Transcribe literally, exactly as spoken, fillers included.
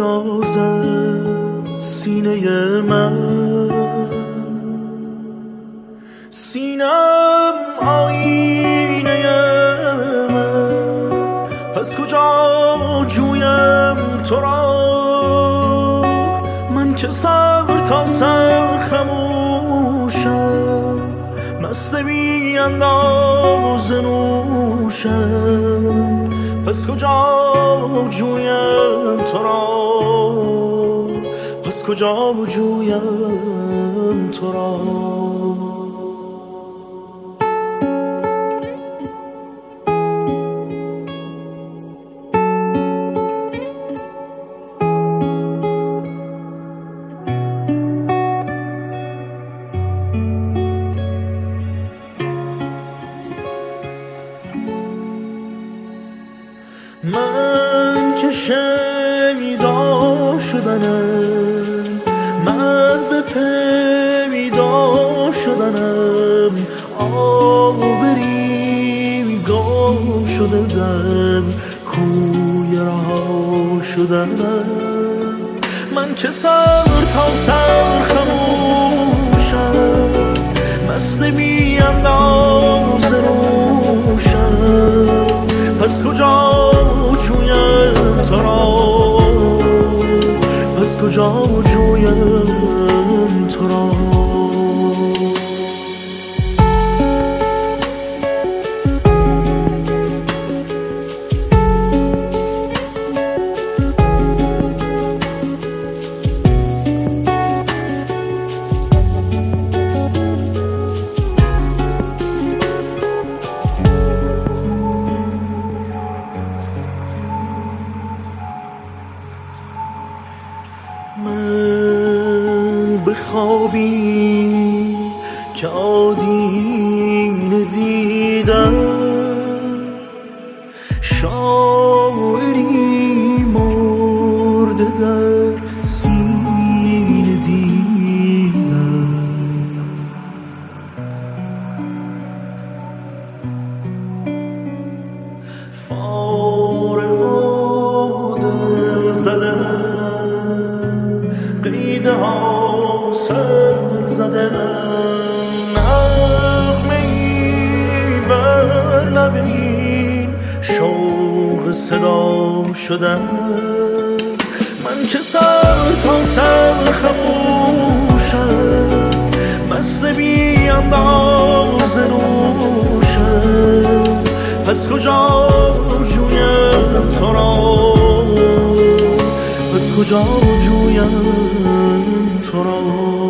میتازد سینه من، سینم آینه من، پس کجا جویم تو را؟ من که سر تا سر خموشم، مست بی انداز نوشم، پس کجا جویم تو را؟ پس کجا جویم تو را؟ من که شنیدا شدنم، محو پیدا شدنم، آبری گم شده در کوی رها شدنم. من که سر تا سر خموشم، مست بی انداز نوشم، پس کجا جویم تو را؟ پس کجا جویم تو را؟ من بخوابی که آدینه دیدم، شاعری مرده در سینه دیدم. فارغ و دل زدم، قیده ها سر زدم، نغمه‌ای بر لب این شوق صدا شدن. من که سر تا سر خموشم، مست بی انداز نوشم، پس کجا جویم تو را؟ پس کجا جویم تو را؟